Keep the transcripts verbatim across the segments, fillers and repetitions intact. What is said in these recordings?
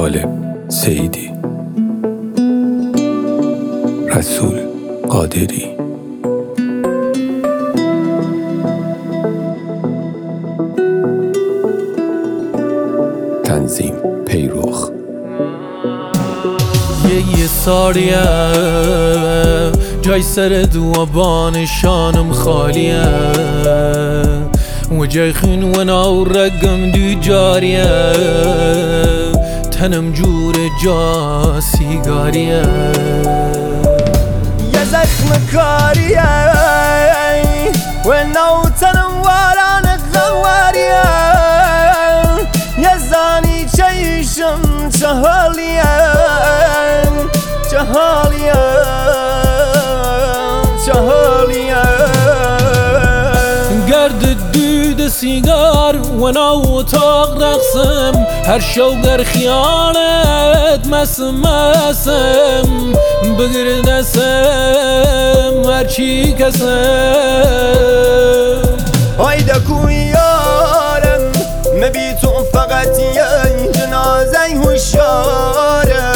غالب سیدی، رسول قادری. تنظیم پیروخ. یه یه ساریه جای سر دوابان شانم خالیه و جای خنونا و رقم دو جاریه تنم جور جا سیگاریه یه زخم کاریه و نو تنم واران غواریه یه زانی چیشم چهالیه چهالیه چهالیه گرد دود سیگار و نو تاق رقصم هر شوگر خیالت مسم مسم بگر دستم هرچی کسم هایده کوی یارم مبی تو فقط یه جنازه هوشیاره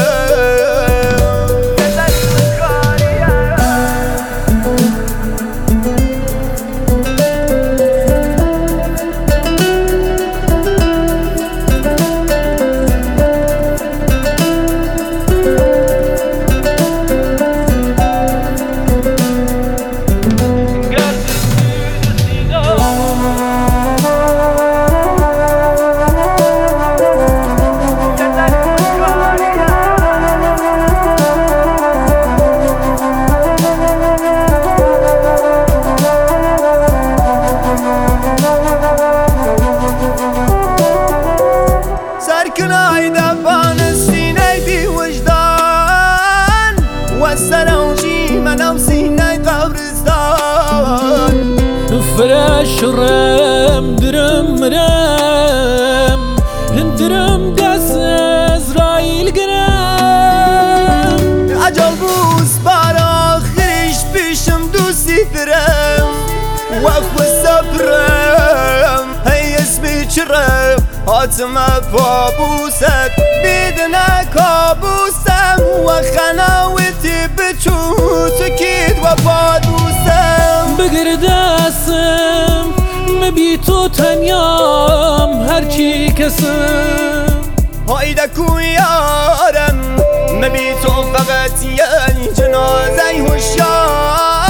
سرکنای دفان سینه بی وجدان و سروجی منم سینه قبرستان فرش رم درم رم درم دست ازرائیل گرم عجل بوس بار آخرش پیشم دوستی درم و خو سفرم هی اسمی چرم حاتم پابوست بیدنا کابوسم و خناوتی بچو تکید و پادوسم بگر دستم مبی تو تنیام هرچی کسم هایده کوی یارم مبی تو فقط یه جنازه هوشیاره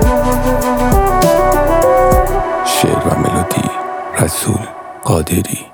شعر و ملودی رسول قادری.